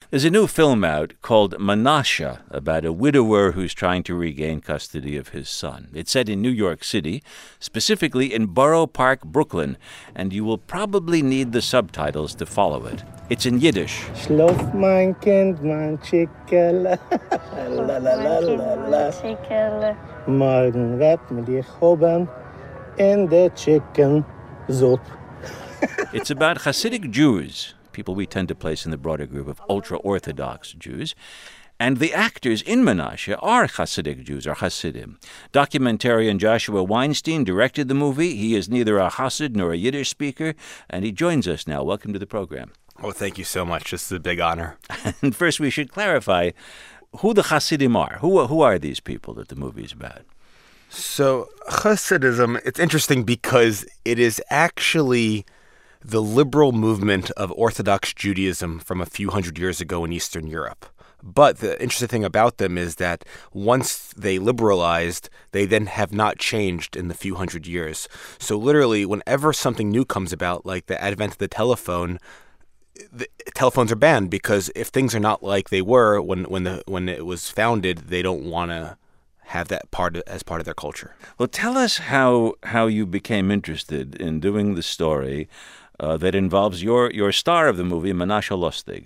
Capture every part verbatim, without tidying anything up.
There's a new film out called Menashe about a widower who's trying to regain custody of his son. It's set in New York City, specifically in Borough Park, Brooklyn, and you will probably need the subtitles to follow it. It's in Yiddish. Schlaf mein Kind, mein Schickerle. La la la la la. Morgen wird mir dich hoben in the chicken soup. It's about Hasidic Jews, people we tend to place in the broader group of ultra-Orthodox Jews. And the actors in Menashe are Hasidic Jews, or Hasidim. Documentarian Joshua Weinstein directed the movie. He is neither a Hasid nor a Yiddish speaker, and he joins us now. Welcome to the program. Oh, thank you so much. This is a big honor. And first we should clarify who the Hasidim are. Who, who are these people that the movie is about? So Hasidism, it's interesting because it is actually the liberal movement of Orthodox Judaism from a few hundred years ago in Eastern Europe. But the interesting thing about them is that once they liberalized, they then have not changed in the few hundred years. So literally, whenever something new comes about, like the advent of the telephone, the telephones are banned because if things are not like they were when when the when it was founded, they don't want to have that part of, as part of their culture. Well, tell us how how you became interested in doing the story uh, that involves your your star of the movie, Menashe Lustig.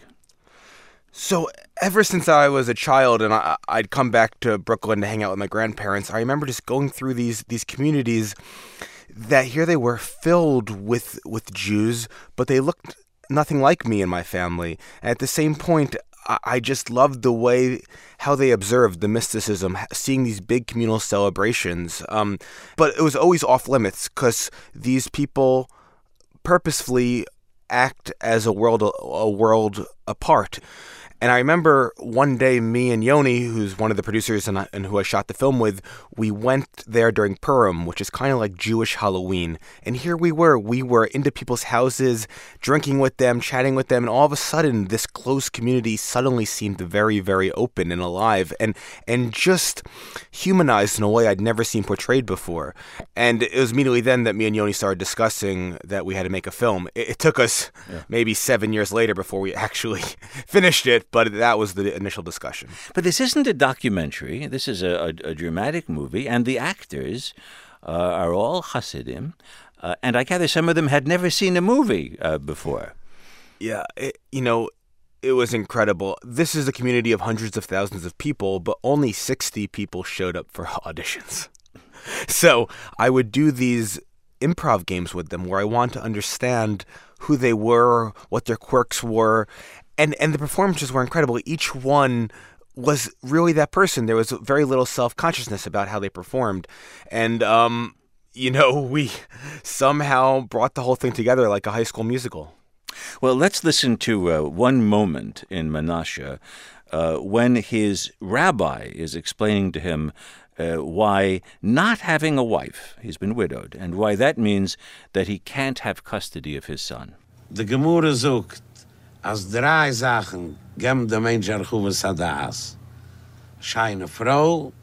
So ever since I was a child and I, I'd come back to Brooklyn to hang out with my grandparents, I remember just going through these these communities that here they were filled with with Jews, but they looked nothing like me and my family. And at the same point, I, I just loved the way how they observed the mysticism, seeing these big communal celebrations. Um, but it was always off limits because these people purposefully act as a world a world apart. And I remember one day, me and Yoni, who's one of the producers and, I, and who I shot the film with, we went there during Purim, which is kind of like Jewish Halloween. And here we were. We were into people's houses, drinking with them, chatting with them. And all of a sudden, this close community suddenly seemed very, very open and alive and, and just humanized in a way I'd never seen portrayed before. And it was immediately then that me and Yoni started discussing that we had to make a film. It, it took us yeah. maybe seven years later before we actually finished it. But that was the initial discussion. But this isn't a documentary. This is a, a, a dramatic movie, and the actors uh, are all Hasidim. Uh, and I gather some of them had never seen a movie uh, before. Yeah, it, you know, it was incredible. This is a community of hundreds of thousands of people, but only sixty people showed up for auditions. So I would do these improv games with them where I want to understand who they were, what their quirks were. And and the performances were incredible. Each one was really that person. There was very little self-consciousness about how they performed. And, um, you know, we somehow brought the whole thing together like a high school musical. Well, let's listen to uh, one moment in Menashe uh, when his rabbi is explaining to him uh, why not having a wife, he's been widowed, and why that means that he can't have custody of his son. The Gemara sagt, als drei Sachen geben der Mensch Archuvas Hadas. Scheine Frau,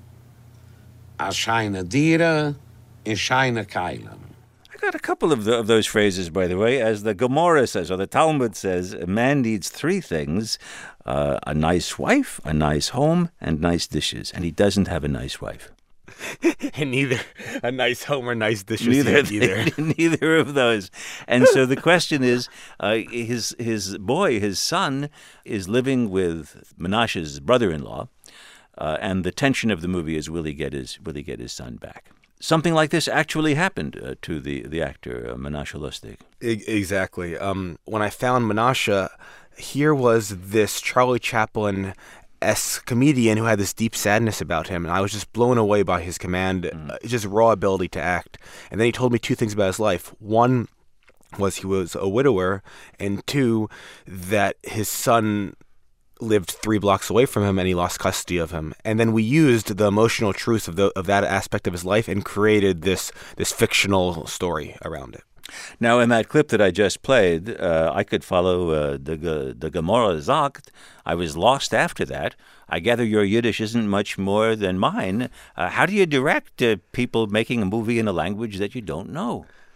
a scheine Diere, and scheine Keilen. I got a couple of, the, of those phrases, by the way. As the Gemara says, or the Talmud says, a man needs three things, uh, a nice wife, a nice home, and nice dishes. And he doesn't have a nice wife. And neither a nice home or nice dishes neither, either. Neither of those. And so the question is, uh, his his boy, his son, is living with Menashe's brother-in-law, uh, and the tension of the movie is, will he get his will he get his son back? Something like this actually happened uh, to the the actor uh, Menashe Lustig. Exactly. Um, when I found Menashe, here was this Charlie Chaplin esque comedian who had this deep sadness about him, and I was just blown away by his command, mm. uh, just raw ability to act. And then he told me two things about his life. One was he was a widower, and two, that his son lived three blocks away from him and he lost custody of him. And then we used the emotional truth of the of that aspect of his life and created this this fictional story around it. Now, in that clip that I just played, uh, I could follow uh, the the Gemara Zakt. I was lost after that. I gather your Yiddish isn't much more than mine. Uh, how do you direct uh, people making a movie in a language that you don't know?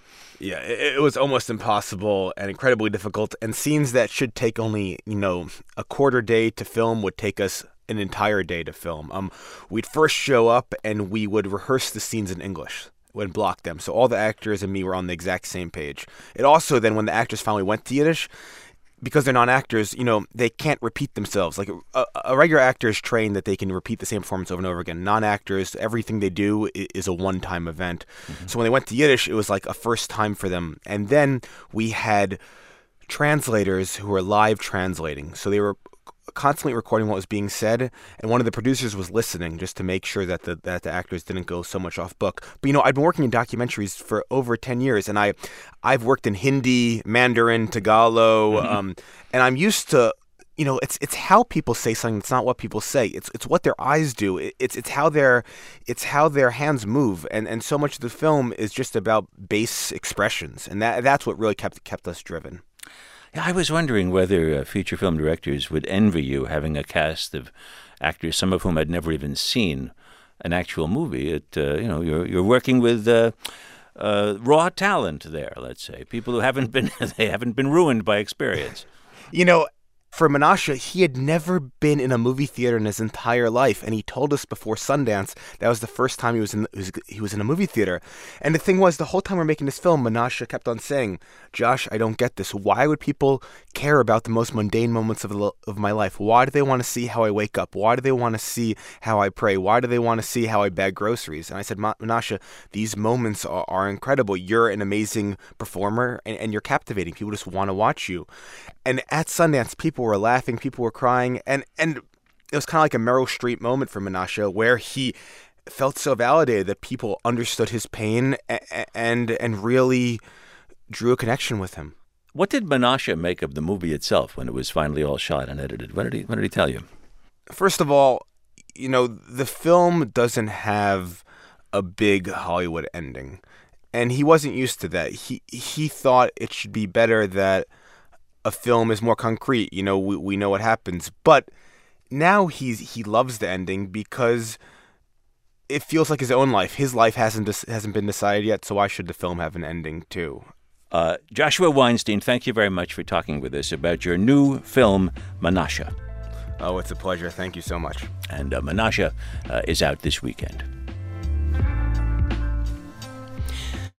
Yeah, it, it was almost impossible and incredibly difficult. And scenes that should take only, you know, a quarter day to film would take us an entire day to film. Um, we'd first show up and we would rehearse the scenes in English. Would block them. So all the actors and me were on the exact same page. It also then, when the actors finally went to Yiddish, because they're non-actors, you know, they can't repeat themselves. Like a, a regular actor is trained that they can repeat the same performance over and over again. Non-actors, everything they do is a one-time event. Mm-hmm. So when they went to Yiddish, it was like a first time for them. And then we had translators who were live translating. So they were constantly recording what was being said, and one of the producers was listening just to make sure that the that the actors didn't go so much off book. But you know, I've been working in documentaries for over ten years, and I I've worked in Hindi, Mandarin, Tagalog, mm-hmm. um, and I'm used to, you know, it's it's how people say something. It's not what people say. It's it's what their eyes do. It's it's how their it's how their hands move, and and so much of the film is just about base expressions, and that that's what really kept kept us driven. Yeah, I was wondering whether uh, feature film directors would envy you having a cast of actors, some of whom had never even seen an actual movie. It, uh, you know, you're you're working with uh, uh, raw talent there. Let's say people who haven't been they haven't been ruined by experience. You know, for Menashe, he had never been in a movie theater in his entire life, and he told us before Sundance that was the first time he was in he was, he was in a movie theater. And the thing was, the whole time we're making this film, Menashe kept on saying, "Josh, I don't get this. Why would people care about the most mundane moments of the, of my life? Why do they want to see how I wake up? Why do they want to see how I pray? Why do they want to see how I bag groceries?" And I said, "Menashe, these moments are, are incredible. You're an amazing performer, and, and you're captivating. People just want to watch you." And at Sundance, people were laughing, people were crying, and, and it was kind of like a Meryl Streep moment for Menashe, where he felt so validated that people understood his pain and and, and really drew a connection with him. What did Menashe make of the movie itself when it was finally all shot and edited? What did he What did he tell you? First of all, you know, the film doesn't have a big Hollywood ending, and he wasn't used to that. He he thought it should be better that a film is more concrete. You know, we we know what happens, but now he's he loves the ending because it feels like his own life. His life hasn't hasn't been decided yet, so why should the film have an ending too? Uh, Joshua Weinstein, thank you very much for talking with us about your new film, Menashe. Oh, it's a pleasure. Thank you so much. And uh, Menashe uh, is out this weekend.